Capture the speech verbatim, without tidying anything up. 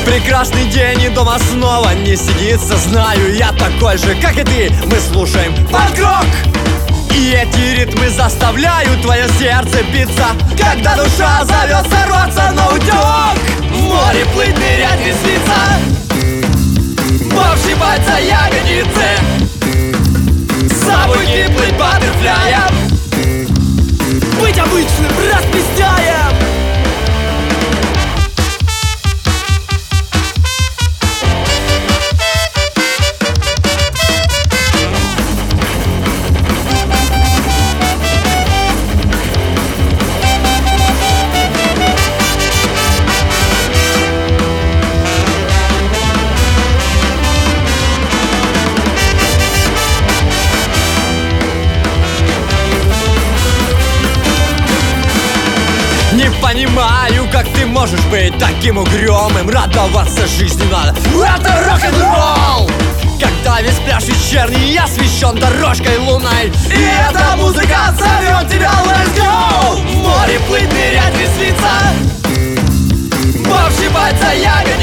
Прекрасный день и дома снова не сидится. Знаю, я такой же, как и ты. Мы слушаем панк-рок, и эти ритмы заставляют твое сердце биться. Когда душа зовет сорваться на утек, в море плыть, нырять, веслиться, пошибать за ягодицы, забыть и плыть баттерфляем, быть обычным распиздяем. Не понимаю, как ты можешь быть таким угрюмым. Радоваться жизни надо, это рок-н-ролл. Когда весь пляж вечерний освещен дорожкой луной, и эта музыка зовет тебя, let's go. В море плыть, нырять, веслиться, пошибать за ягодицы,